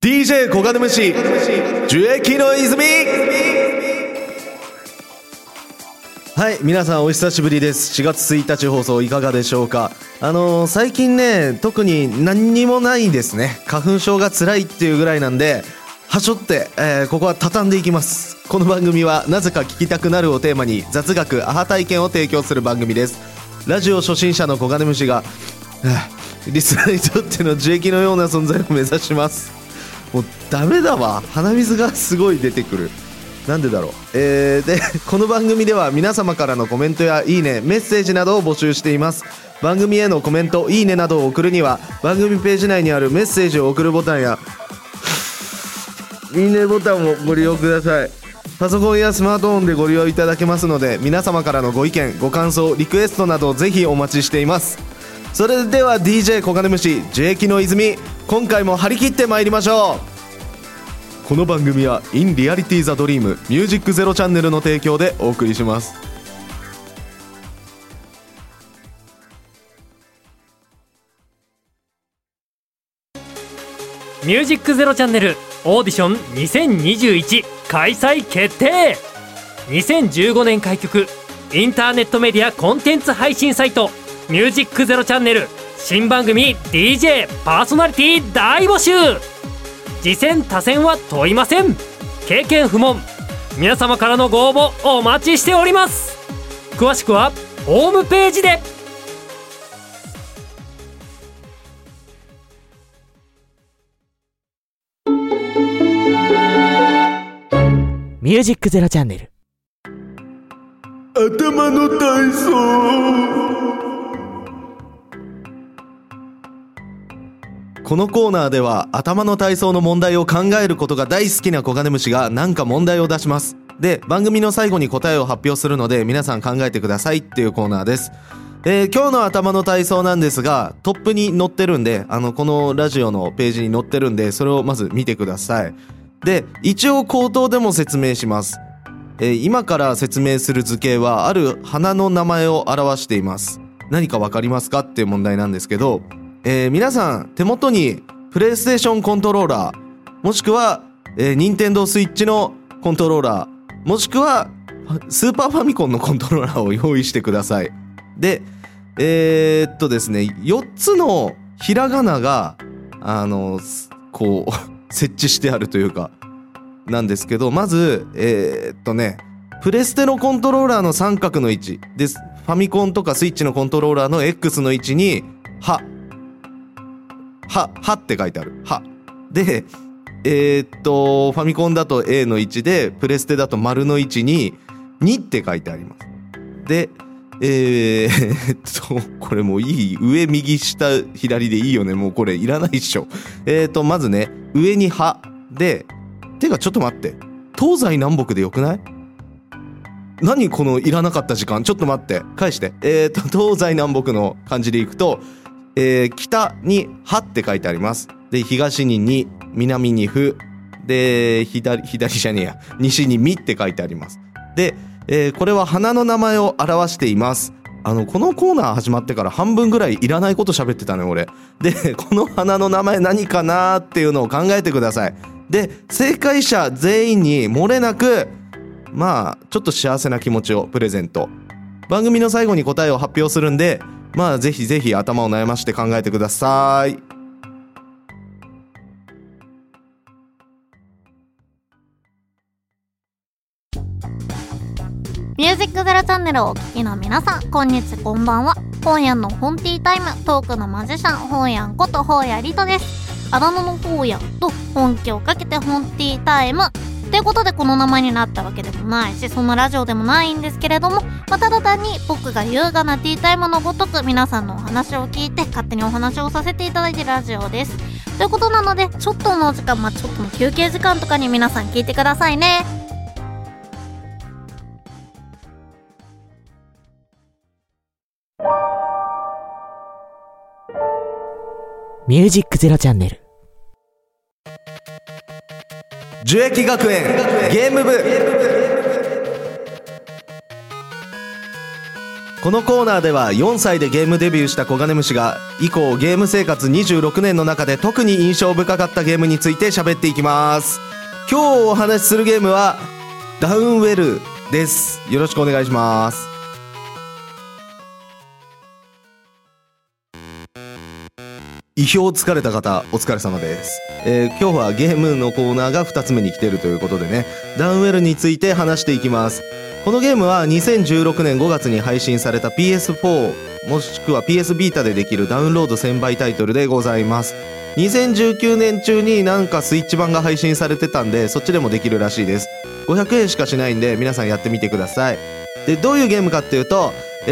DJ 小金虫樹液の泉。はい、皆さんお久しぶりです。4月1日放送いかがでしょうか。最近ね、特に何にもないですね。花粉症が辛いっていうぐらいなんで、はしょって、ここは畳んでいきます。この番組はなぜか聞きたくなるをテーマに雑学アハ体験を提供する番組です。ラジオ初心者の小金虫がリスナーにとっての樹液のような存在を目指します。もうダメだわ、鼻水がすごい出てくる。なんでだろう。でこの番組では皆様からのコメントやいいね、メッセージなどを募集しています。番組へのコメント、いいねなどを送るには番組ページ内にあるメッセージを送るボタンやいいねボタンをご利用ください。パソコンやスマートフォンでご利用いただけますので、皆様からのご意見、ご感想、リクエストなどぜひお待ちしています。それでは DJ 小金虫樹液の泉、今回も張り切ってまいりましょう。この番組は In Reality the Dream ミュージックゼロチャンネルの提供でお送りします。 ミュージックゼロチャンネルオーディション2021開催決定。2015年開局、インターネットメディアコンテンツ配信サイトミュージックゼロチャンネル新番組 DJ パーソナリティ大募集。次戦他戦は問いません。経験不問。皆様からのご応募お待ちしております。詳しくはホームページで。 ミュージックゼロチャンネル頭の体操。このコーナーでは頭の体操の問題を考えることが大好きな小金虫が何か問題を出します。で、番組の最後に答えを発表するので皆さん考えてくださいっていうコーナーです。今日の頭の体操なんですが、トップに載ってるんで、このラジオのページに載ってるんで、それをまず見てください。で、一応口頭でも説明します。今から説明する図形はある花の名前を表しています。何かわかりますかっていう問題なんですけど、皆さん手元にプレイステーションコントローラー、もしくは、ニンテンドースイッチのコントローラー、もしくはスーパーファミコンのコントローラーを用意してください。で、ですね、4つのひらがながこう設置してあるというかなんですけど、まずプレステのコントローラーの三角の位置です。ファミコンとかスイッチのコントローラーの X の位置にはって書いてある。はで、ファミコンだと A の位置で、プレステだと丸の位置に2って書いてあります。で、これもういい？上右下左でいいよね。もうこれいらないっしょ。まずね、上にはで、てかちょっと待って、東西南北でよくない？何このいらなかった時間。ちょっと待って、返して。東西南北の漢字でいくと、北にはって書いてあります。で、東にに、南にふ、で、左じゃねえや、西にみって書いてあります。で、これは花の名前を表しています。このコーナー始まってから半分ぐらいいらないこと喋ってたね、俺。で、この花の名前何かなーっていうのを考えてください。で、正解者全員に漏れなく、まあ、ちょっと幸せな気持ちをプレゼント。番組の最後に答えを発表するんで、まあぜひぜひ頭を悩まして考えてください。 ミュージックゼロチャンネルをお聞きの皆さん、こんにちこんばんは。本屋のホンティータイム、トークのマジシャン、本屋んこと本屋リトです。あだ名の本屋と本気をかけてホンティータイムということでこの名前になったわけでもないし、そんなラジオでもないんですけれども、ただ単に僕が優雅なティータイムのごとく皆さんのお話を聞いて勝手にお話をさせていただいているラジオです。ということなので、ちょっとの時間、ちょっとの休憩時間とかに皆さん聞いてくださいね。 ミュージックゼロチャンネル樹液学園ゲーム部。 このコーナーでは4歳でゲームデビューしたコガネムシが以降ゲーム生活26年の中で特に印象深かったゲームについて喋っていきます。今日お話しするゲームはダウンウェルです。よろしくお願いします。意表疲れた方お疲れ様です。今日はゲームのコーナーが2つ目に来てるということでね、ダウンウェルについて話していきます。このゲームは2016年5月に配信された PS4 もしくは PS ビータでできるダウンロード1000倍タイトルでございます。2019年中になんかスイッチ版が配信されてたんで、そっちでもできるらしいです。500円しかしないんで皆さんやってみてください。で、どういうゲームかっていうと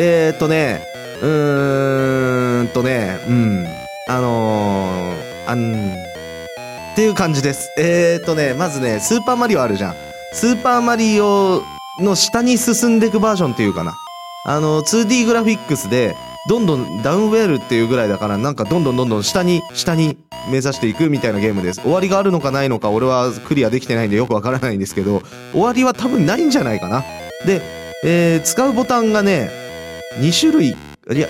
っていう感じです。まずね、スーパーマリオあるじゃん。スーパーマリオの下に進んでいくバージョンっていうかな。2D グラフィックスでどんどんダウンウェルっていうぐらいだから、なんかどんどん下に目指していくみたいなゲームです。終わりがあるのかないのか俺はクリアできてないんでよくわからないんですけど、終わりは多分ないんじゃないかな。で、使うボタンがね2種類、いや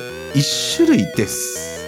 1種類です。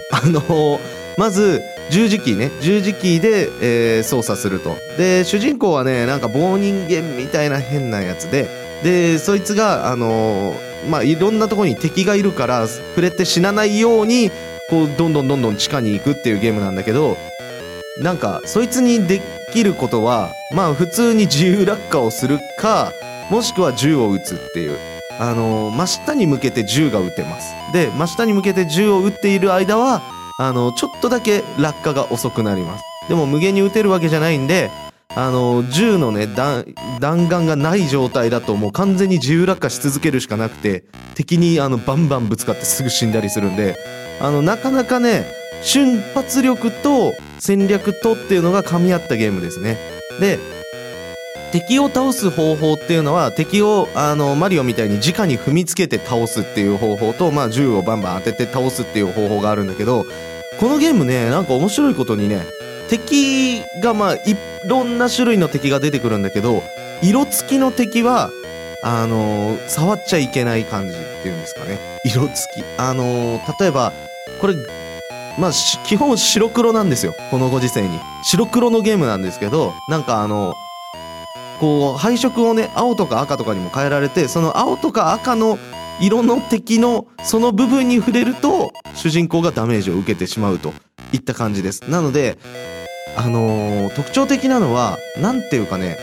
まず十字キーで、操作すると。で、主人公はね、なんか棒人間みたいな変なやつで、そいつがいろんなところに敵がいるから触れて死なないようにこうどんどん地下に行くっていうゲームなんだけど、なんかそいつにできることは普通に自由落下をするか、もしくは銃を撃つっていう、真下に向けて銃が撃てます。で、真下に向けて銃を撃っている間はちょっとだけ落下が遅くなります。でも無限に撃てるわけじゃないんで、銃のね弾丸がない状態だともう完全に自由落下し続けるしかなくて、敵にバンバンぶつかってすぐ死んだりするんで、なかなかね瞬発力と戦略とっていうのが噛み合ったゲームですね。で、敵を倒す方法っていうのは、敵をマリオみたいに直に踏みつけて倒すっていう方法と、銃をバンバン当てて倒すっていう方法があるんだけど、このゲームね、なんか面白いことにね、敵がいろんな種類の敵が出てくるんだけど、色付きの敵は触っちゃいけない感じっていうんですかね。色付き例えばこれ基本白黒なんですよ。このご時世に白黒のゲームなんですけど、なんかこう配色をね青とか赤とかにも変えられて、その青とか赤の色の敵のその部分に触れると主人公がダメージを受けてしまうといった感じです。なので特徴的なのはなんていうかね、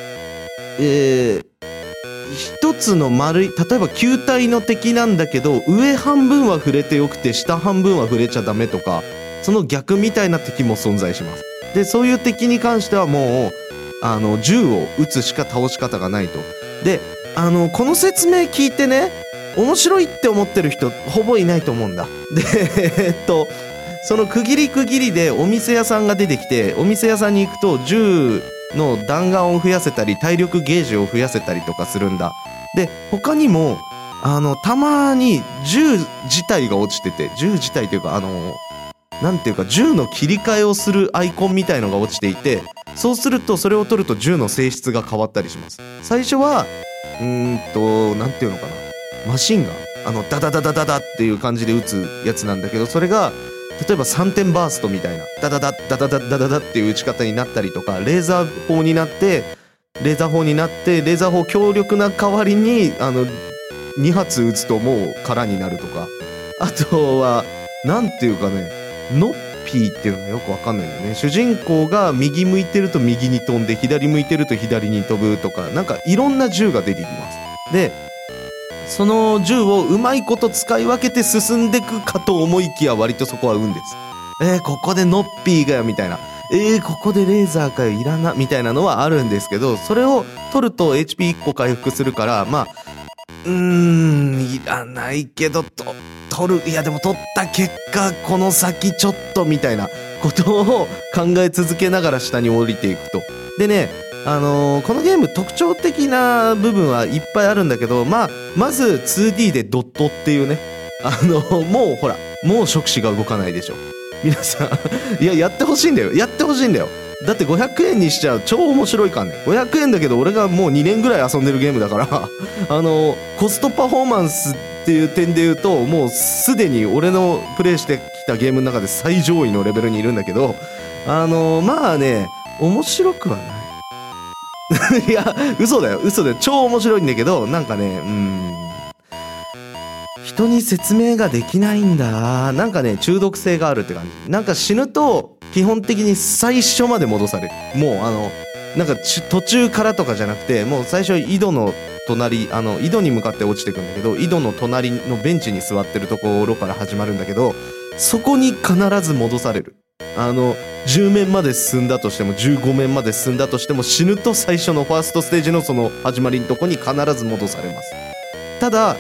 一つの丸い、例えば球体の敵なんだけど上半分は触れてよくて下半分は触れちゃダメとか、その逆みたいな敵も存在します。で、そういう敵に関してはもう銃を撃つしか倒し方がないと。で、この説明聞いてね面白いって思ってる人ほぼいないと思うんだ。でその区切りでお店屋さんが出てきて、お店屋さんに行くと銃の弾丸を増やせたり体力ゲージを増やせたりとかするんだ。で、他にもたまに銃自体が落ちてて、銃自体というかなんていうか銃の切り替えをするアイコンみたいのが落ちていて、そうするとそれを取ると銃の性質が変わったりします。最初はなんていうのかな、マシンガンダダダダダダっていう感じで撃つやつなんだけど、それが例えば3点バーストみたいなダダダダダダダダダっていう撃ち方になったりとか、レーザー砲になってレーザー砲強力な代わりに2発撃つともう空になるとか、あとはなんていうかね、ノッピーっていうのがよくわかんないんだよね。主人公が右向いてると右に飛んで、左向いてると左に飛ぶとか、なんかいろんな銃が出てきます。で、その銃をうまいこと使い分けて進んでくかと思いきや、割とそこは運です。ここでノッピーがよみたいな、ここでレーザーかよいらなみたいなのはあるんですけど、それを取ると HP1 個回復するから、いらないけど取る、いやでも取った結果この先ちょっとみたいなことを考え続けながら下に降りていくと。でね、このゲーム特徴的な部分はいっぱいあるんだけど、まず 2D でドットっていうね、もうほら、もう触手が動かないでしょ皆さんいや、やってほしいんだよ。だって500円にしちゃう超面白いかんね。500円だけど俺がもう2年ぐらい遊んでるゲームだからコストパフォーマンスっていう点で言うと、もうすでに俺のプレイしてきたゲームの中で最上位のレベルにいるんだけど、まあね、面白くはないいや嘘だよ超面白いんだけど、なんかね人に説明ができないんだ。なんかね、中毒性があるって感じ。なんか死ぬと基本的に最初まで戻される。もうなんか途中からとかじゃなくて、もう最初井戸の隣、井戸に向かって落ちてくんだけど、井戸の隣のベンチに座ってるところから始まるんだけど、そこに必ず戻される。10面まで進んだとしても15面まで進んだとしても、死ぬと最初のファーストステージのその始まりのとこに必ず戻されます。ただ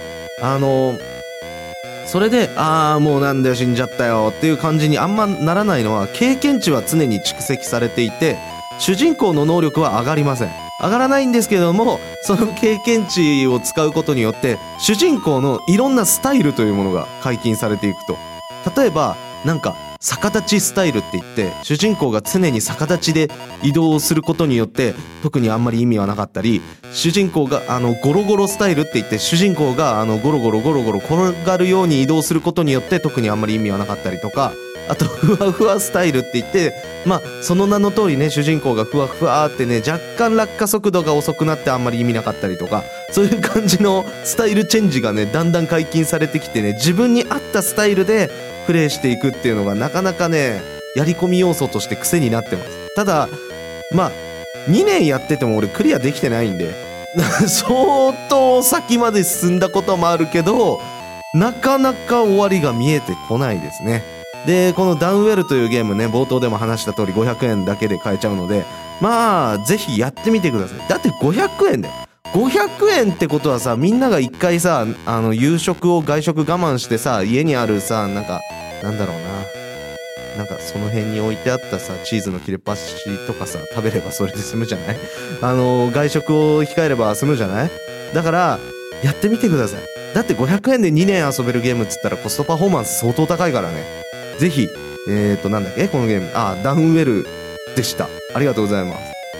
それでもうなんだよ死んじゃったよっていう感じにあんまならないのは、経験値は常に蓄積されていて、主人公の能力は上がりません。上がらないんですけども、その経験値を使うことによって主人公のいろんなスタイルというものが解禁されていくと。例えばなんか逆立ちスタイルって言って、主人公が常に逆立ちで移動することによって特にあんまり意味はなかったり、主人公がゴロゴロスタイルって言って、主人公がゴロゴロ転がるように移動することによって特にあんまり意味はなかったりとか、あとふわふわスタイルって言って、まあその名の通りね、主人公がふわふわってね、若干落下速度が遅くなってあんまり意味なかったりとか、そういう感じのスタイルチェンジがね、だんだん解禁されてきてね、自分に合ったスタイルでプレイしていくっていうのがなかなかね、やり込み要素として癖になってます。ただまあ2年やってても俺クリアできてないんで相当先まで進んだこともあるけど、なかなか終わりが見えてこないですね。でこのダウンウェルというゲームね、冒頭でも話した通り500円だけで買えちゃうので、まあぜひやってみてください。だって500円だよ。500円ってことはさ、みんなが一回さ、夕食を外食我慢してさ、家にあるさ、なんだろうな、なんかその辺に置いてあったさ、チーズの切れ端とかさ、食べればそれで済むじゃない？外食を控えれば済むじゃない？だからやってみてください。だって500円で2年遊べるゲームっつったらコストパフォーマンス相当高いからね。ぜひなんだっけこのゲーム、ダウンウェルでした。ありがとうございます。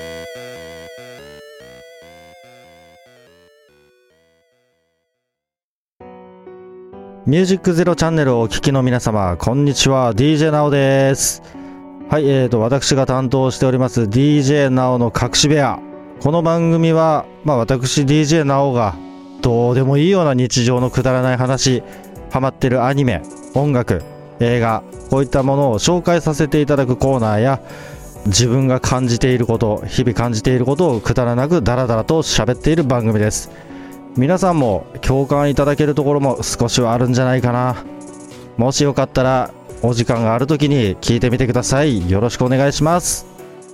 ミュージックゼロチャンネルをお聞きの皆様、こんにちは。 DJ なおです。はい、私が担当しております DJ なおの隠し部屋。この番組は私 DJ なおがどうでもいいような日常のくだらない話、ハマってるアニメ、音楽、映画、こういったものを紹介させていただくコーナーや、自分が感じていること、日々感じていることをくだらなくダラダラと喋っている番組です。皆さんも共感いただけるところも少しはあるんじゃないかな。もしよかったらお時間があるときに聞いてみてください。よろしくお願いします。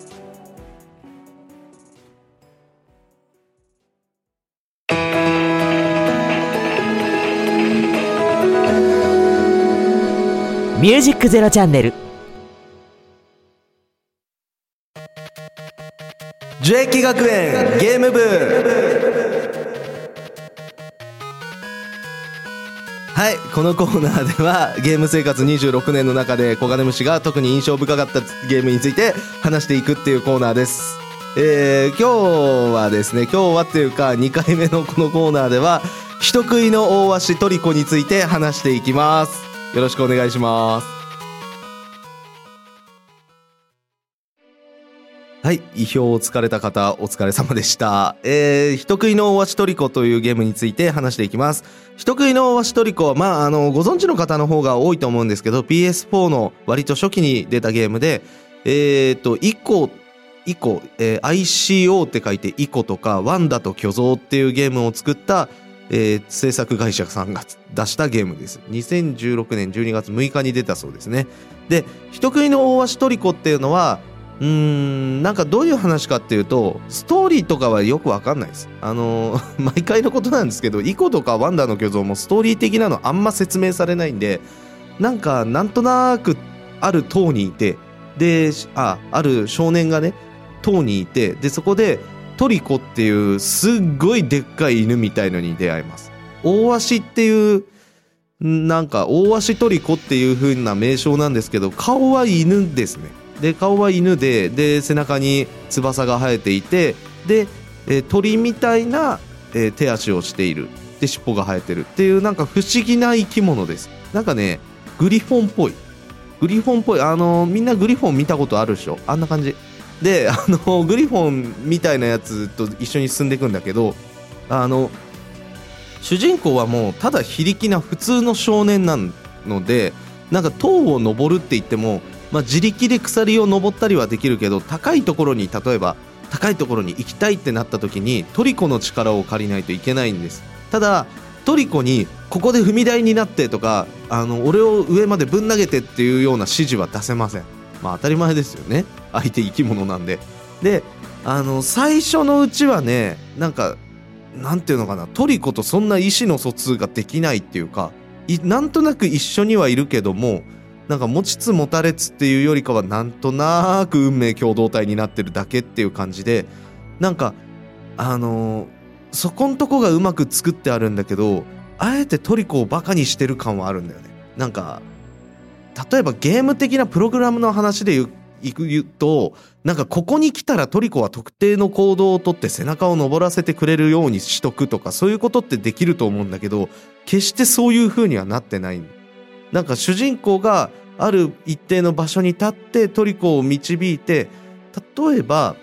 ミュージックゼロチャンネル。 樹液学園ゲーム部。はい、このコーナーではゲーム生活26年の中で小金虫が特に印象深かったゲームについて話していくっていうコーナーです。今日はですね、今日はっていうか2回目のこのコーナーでは人食いの大鷲トリコについて話していきます。よろしくお願いします。はい、意表をつかれた方お疲れ様でした。人食いの大鷲トリコというゲームについて話していきます。人食いの大鷲トリコはご存知の方の方が多いと思うんですけど、 PS4 の割と初期に出たゲームでICO って書いてイコとかワンダと巨像っていうゲームを作った制作会社さんが出したゲームです。2016年12月6日に出たそうですね。で、人食いの大鷲トリコっていうのはなんかどういう話かっていうと、ストーリーとかはよくわかんないです。毎回のことなんですけど、イコとかワンダの巨像もストーリー的なのあんま説明されないんで、なんとなくある塔にいて、である少年がね塔にいて、でそこでトリコっていうすっごいでっかい犬みたいのに出会います。大鷲っていう大鷲トリコっていう風な名称なんですけど、顔は犬ですね。で顔は犬で背中に翼が生えていて、で鳥みたいな手足をしている。 で尻尾が生えてるっていう、なんか不思議な生き物です。なんかねグリフォンっぽいみんなグリフォン見たことあるでしょ。あんな感じでグリフォンみたいなやつと一緒に進んでいくんだけど、主人公はもうただ非力な普通の少年なので、なんか塔を登るって言っても、自力で鎖を登ったりはできるけど、例えば高いところに行きたいってなった時にトリコの力を借りないといけないんです。ただトリコにここで踏み台になってとか、俺を上までぶん投げてっていうような指示は出せません。当たり前ですよね、相手生き物なんで。で最初のうちはね、なんていうのかな、トリコとそんな意思の疎通ができないっていうか、なんとなく一緒にはいるけども、なんか持ちつ持たれつっていうよりかは、なんとなく運命共同体になってるだけっていう感じで、なんかそこんとこがうまく作ってあるんだけど、あえてトリコをバカにしてる感はあるんだよね。なんか例えばゲーム的なプログラムの話で言うと、なんかここに来たらトリコは特定の行動をとって背中を登らせてくれるようにしとくとか、そういうことってできると思うんだけど、決してそういう風にはなってない。なんか主人公がある一定の場所に立ってトリコを導いて、例えば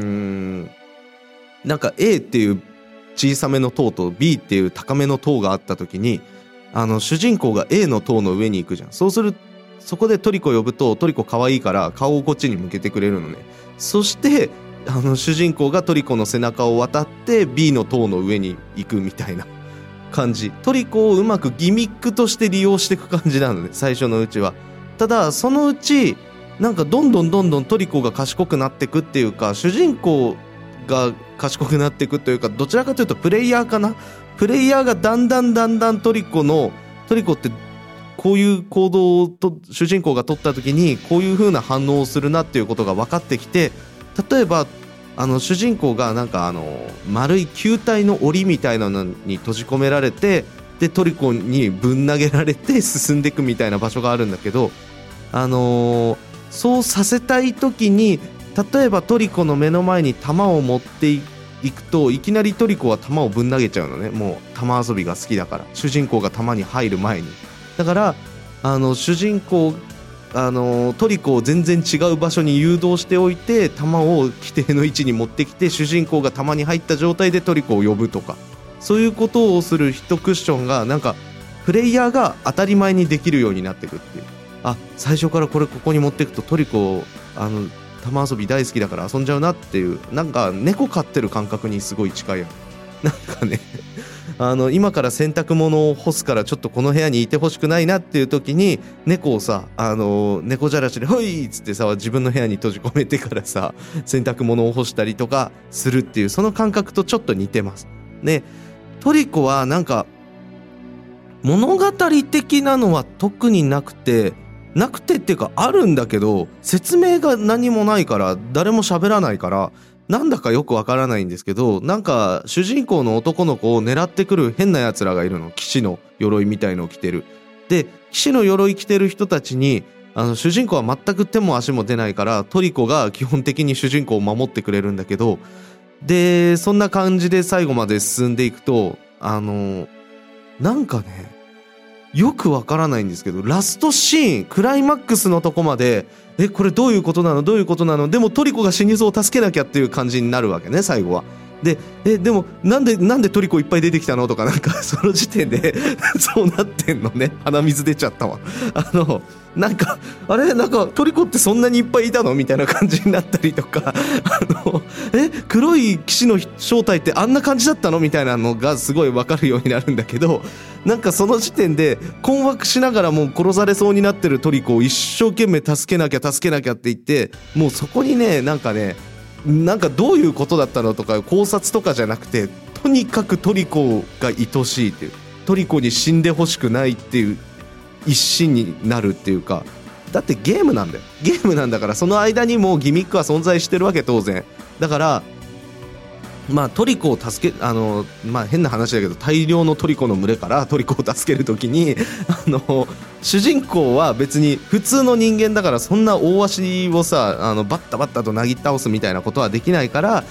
なんか A っていう小さめの塔と B っていう高めの塔があった時に、主人公が A の塔の上に行くじゃん。そこでトリコ呼ぶと、トリコ可愛いから顔をこっちに向けてくれるのね。そして主人公がトリコの背中を渡って B の塔の上に行くみたいな感じ。トリコをうまくギミックとして利用していく感じなのね、最初のうちは。ただそのうちなんかどんどんトリコが賢くなっていくっていうか、主人公が賢くなっていくというか、どちらかというとプレイヤーかな。プレイヤーがだんだんトリコってこういう行動を主人公が取った時にこういう風な反応をするなっていうことが分かってきて、例えば主人公がなんか丸い球体の檻みたいなのに閉じ込められて、でトリコにぶん投げられて進んでいくみたいな場所があるんだけど、そうさせたい時に、例えばトリコの目の前に弾を持っていくと、いきなりトリコは弾をぶん投げちゃうのね。もう弾遊びが好きだから、主人公が弾に入る前に。だから主人公トリコを全然違う場所に誘導しておいて、弾を規定の位置に持ってきて、主人公が弾に入った状態でトリコを呼ぶとか、そういうことをする一クッションがなんかプレイヤーが当たり前にできるようになっていくっていう。最初からここに持っていくとトリコ玉遊び大好きだから遊んじゃうなっていう、なんか猫飼ってる感覚にすごい近いやん。なんかね今から洗濯物を干すからちょっとこの部屋にいてほしくないなっていう時に、猫をさ猫じゃらしでほいっつってさ、自分の部屋に閉じ込めてからさ、洗濯物を干したりとかするっていう、その感覚とちょっと似てますね。トリコはなんか物語的なのは特になくてっていうかあるんだけど、説明が何もないから誰も喋らないから、なんだかよくわからないんですけど、なんか主人公の男の子を狙ってくる変な奴らがいるの。騎士の鎧みたいのを着てる。で騎士の鎧着てる人たちに主人公は全く手も足も出ないから、トリコが基本的に主人公を守ってくれるんだけど、でそんな感じで最後まで進んでいくとなんかねよくわからないんですけど、ラストシーンクライマックスのとこまでこれどういうことなの、でもトリコが死にそう、助けなきゃっていう感じになるわけね、最後は。でもなんでトリコいっぱい出てきたのとか、なんかその時点でそうなってんのね。鼻水出ちゃったわ。なんかトリコってそんなにいっぱいいたのみたいな感じになったりとか、黒い騎士の正体ってあんな感じだったのみたいなのがすごい分かるようになるんだけど、なんかその時点で困惑しながらもう殺されそうになってるトリコを一生懸命助けなきゃって言って、もうそこにねなんかどういうことだったのとか考察とかじゃなくて、とにかくトリコが愛しいっていう、トリコに死んでほしくないっていう一心になるっていうか、だってゲームなんだから、その間にもギミックは存在してるわけ、当然だから。トリコを助け変な話だけど、大量のトリコの群れからトリコを助けるときに主人公は別に普通の人間だから、そんな大足をさバッタとなぎ倒すみたいなことはできないから、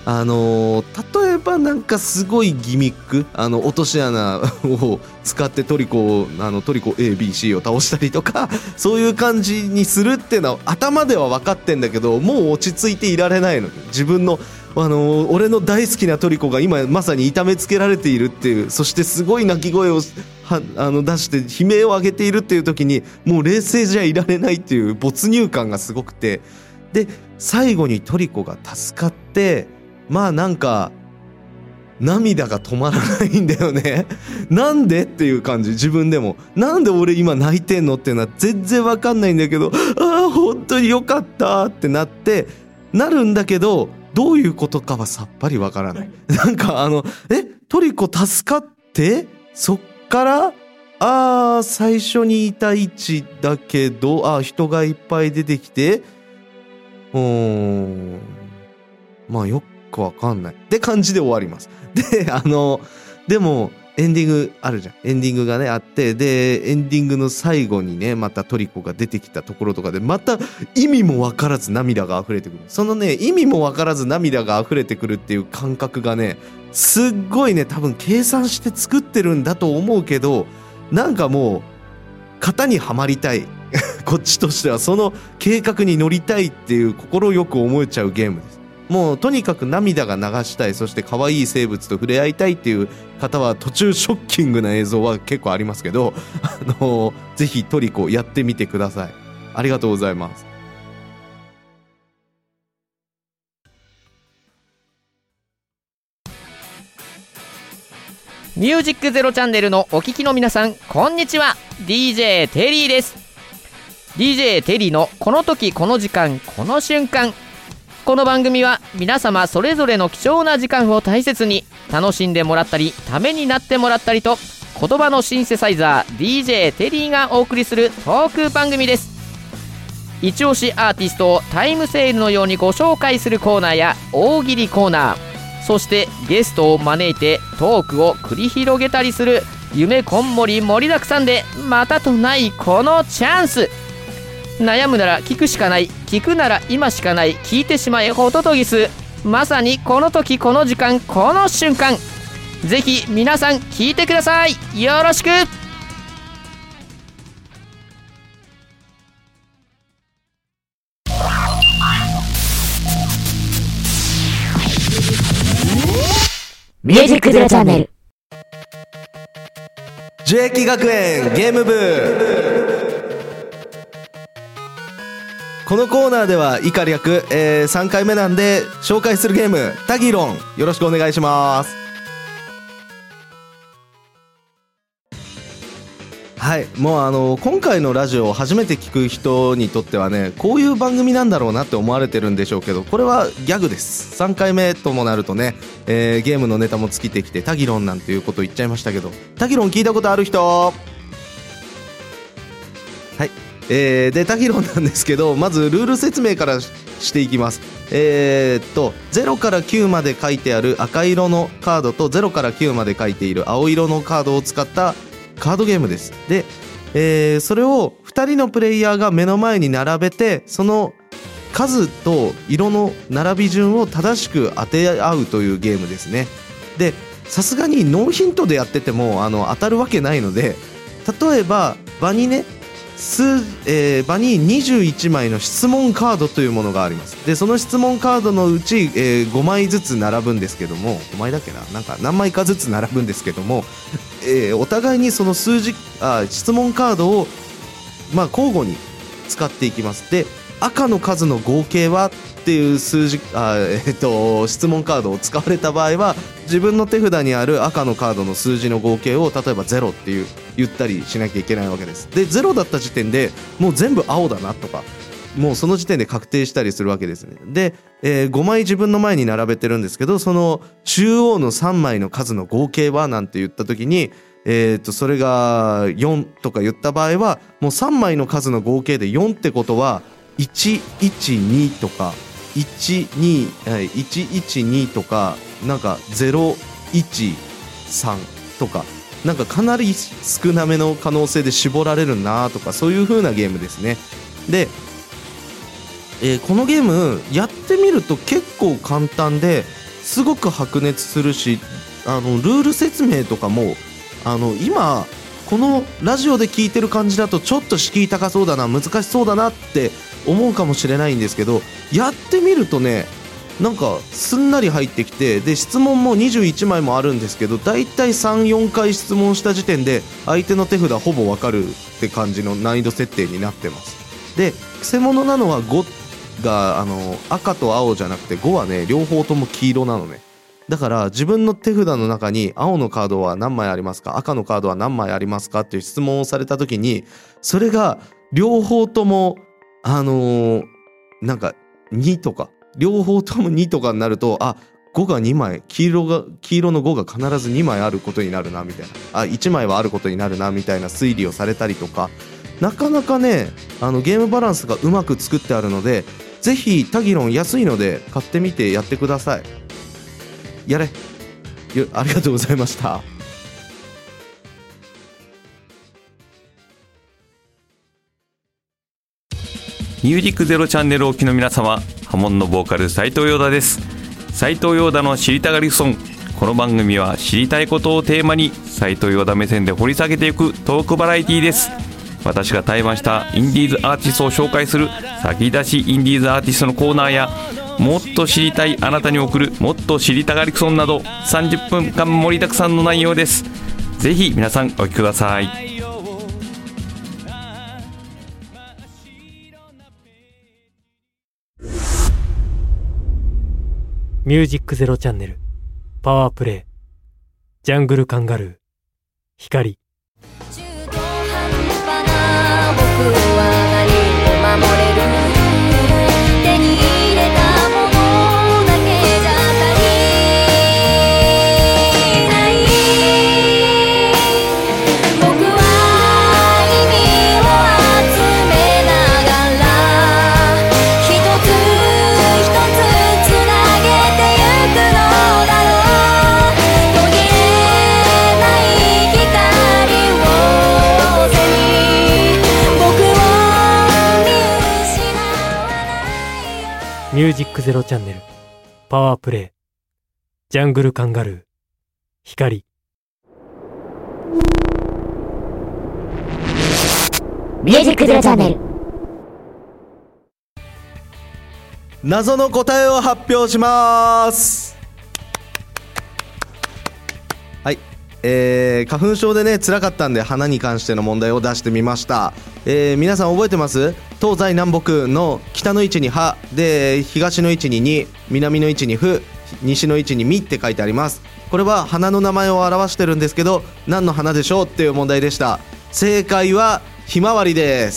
例えばなんかすごいギミック、落とし穴を使ってトリコ ABC を倒したりとかそういう感じにするっていうのは頭では分かってんだけど、もう落ち着いていられないの。自分の俺の大好きなトリコが今まさに痛めつけられているっていう、そしてすごい鳴き声を出して悲鳴を上げているっていう時にもう冷静じゃいられないっていう没入感がすごくて、で最後にトリコが助かって、まあなんか涙が止まらないんだよねなんでっていう感じ。自分でもなんで俺今泣いてんのっていうのは全然わかんないんだけど、ああ本当によかったってなるんだけど、どういうことかはさっぱりわからない。なんかトリコ助かってそっから最初にいた位置だけど人がいっぱい出てきてまあよくわかんないって感じで終わります。ででもエンディングあるじゃん。エンディングがねあって、でエンディングの最後にねまたトリコが出てきたところとかでまた意味もわからず涙が溢れてくる。そのね意味もわからず涙が溢れてくるっていう感覚がねすっごいね多分計算して作ってるんだと思うけど、なんかもう型にはまりたいこっちとしてはその計画に乗りたいっていう心よく思えちゃうゲームです。もうとにかく涙が流したい、そして可愛い生物と触れ合いたいっていう方は途中ショッキングな映像は結構ありますけどぜひトリコやってみてください。ありがとうございます。 ミュージックゼロチャンネルのお聞きの皆さん、こんにちは。 DJ テリーです。 DJ テリーのこの時この時間この瞬間。この番組は皆様それぞれの貴重な時間を大切に楽しんでもらったりためになってもらったりと、言葉のシンセサイザー DJ テリーがお送りするトーク番組です。一押しアーティストをタイムセールのようにご紹介するコーナーや大喜利コーナー、そしてゲストを招いてトークを繰り広げたりする夢こんもり盛りだくさんでまたとないこのチャンス。悩むなら聞くしかない、聞くなら今しかない、聞いてしまえホトトギス。まさにこの時この時間この瞬間、ぜひ皆さん聞いてください。よろしく。 ミュージックゼロチャンネル。 樹液学園ゲーム部。このコーナーでは以下略、3回目なんで紹介するゲームタギロン、よろしくお願いします。はい、もう今回のラジオを初めて聞く人にとってはね、こういう番組なんだろうなって思われてるんでしょうけど、これはギャグです。3回目ともなるとね、ゲームのネタも尽きてきてタギロンなんていうこと言っちゃいましたけど、タギロン聞いたことある人？はい、でタギロンなんですけど、まずルール説明からしていきます。0から9まで書いてある赤色のカードと0から9まで書いている青色のカードを使ったカードゲームです。で、それを2人のプレイヤーが目の前に並べて、その数と色の並び順を正しく当て合うというゲームですね。で、さすがにノーヒントでやってても当たるわけないので、例えば場にね場に21枚の質問カードというものがあります。でその質問カードのうち、5枚ずつ並ぶんですけども、5枚だっけな、なんか何枚かずつ並ぶんですけども、お互いにその質問カードを、交互に使っていきます。で赤の数の合計はっていう質問カードを使われた場合は、自分の手札にある赤のカードの数字の合計を例えば0って言ったりしなきゃいけないわけです。で0だった時点でもう全部青だなとか、もうその時点で確定したりするわけですね。で、5枚自分の前に並べてるんですけど、その中央の3枚の数の合計はなんて言った時に、それが4とか言った場合は、もう3枚の数の合計で4ってことは112とか112とか、なんか013とか、なんかかなり少なめの可能性で絞られるなとか、そういう風なゲームですね。で、このゲームやってみると結構簡単で、 すごく白熱するし、ルール説明とかも今このラジオで聞いてる感じだとちょっと敷居高そうだな、難しそうだなって思うかもしれないんですけど、やってみるとね、なんかすんなり入ってきて、で質問も21枚もあるんですけど、だいたい 3,4 回質問した時点で相手の手札ほぼわかるって感じの難易度設定になってます。でくせ者なのは5が赤と青じゃなくて5はね両方とも黄色なのね。だから自分の手札の中に青のカードは何枚ありますか、赤のカードは何枚ありますかっていう質問をされた時に、それが両方ともなんか2とか両方とも2とかになると、5が2枚、黄色の5が必ず2枚あることになるなみたいな、1枚はあることになるなみたいな推理をされたりとか、なかなかねゲームバランスがうまく作ってあるので、ぜひタギロン安いので買ってみてやってください。やれありがとうございました。 ミュージックゼロチャンネルをお聞きの皆様、ハモンのボーカル斉藤陽太です。斉藤陽太の知りたがりソング。この番組は知りたいことをテーマに斉藤陽太目線で掘り下げていくトークバラエティです。私が対バンしたインディーズアーティストを紹介する先出しインディーズアーティストのコーナーや、もっと知りたいあなたに送るもっと知りたがりソンなど30分間盛りだくさんの内容です。ぜひ皆さんお聞きください。 ミュージックゼロチャンネルパワープレイジャングルカンガルー光。 中途半端な僕は何を守れる、手に入れたものだけじゃ足りない僕は意味を集めながら一つ一つつなげてゆくのだろう。途切れない光を背に僕を見失わないよ。 ミュージックゼロチャンネルパワープレイジャングルカンガルー光。 ミュージックゼロチャンネル。 謎の答えを発表します。はい、花粉症でね辛かったんで花に関しての問題を出してみました。皆さん覚えてます？東西南北の北の位置に葉で、東の位置にに、南の位置にふ、西の位置にみって書いてあります。これは花の名前を表してるんですけど、何の花でしょうっていう問題でした。正解はひまわりです。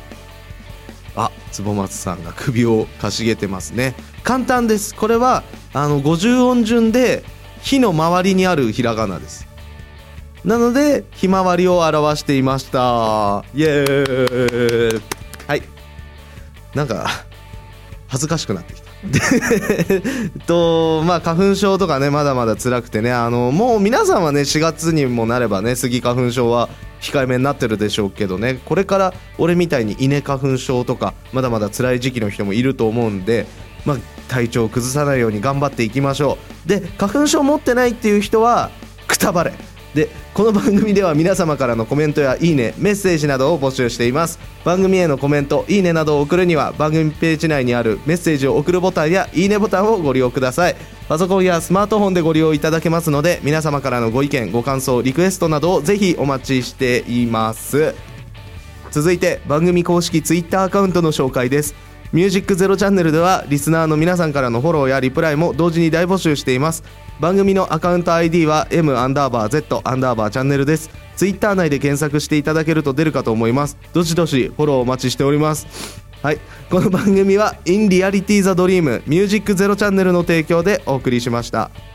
坪松さんが首をかしげてますね。簡単です。これは50音順で火の周りにあるひらがなです。なのでひまわりを表していました。イエーイ。はい、なんか恥ずかしくなってきた花粉症とかねまだまだ辛くてね、もう皆さんはね4月にもなればねスギ花粉症は控えめになってるでしょうけどね、これから俺みたいに稲花粉症とかまだまだ辛い時期の人もいると思うんで、体調を崩さないように頑張っていきましょう。で花粉症持ってないっていう人はくたばれで、この番組では皆様からのコメントやいいね、メッセージなどを募集しています。番組へのコメント、いいねなどを送るには番組ページ内にあるメッセージを送るボタンやいいねボタンをご利用ください。パソコンやスマートフォンでご利用いただけますので、皆様からのご意見、ご感想、リクエストなどをぜひお待ちしています。続いて番組公式ツイッターアカウントの紹介です。ミュージックゼロチャンネルではリスナーの皆さんからのフォローやリプライも同時に大募集しています。番組のアカウント ID は M_Z_ チャンネルです。ツイッター内で検索していただけると出るかと思います。どしどしフォローお待ちしております。はい、この番組は In Reality the Dream ミュージックゼロチャンネルの提供でお送りしました。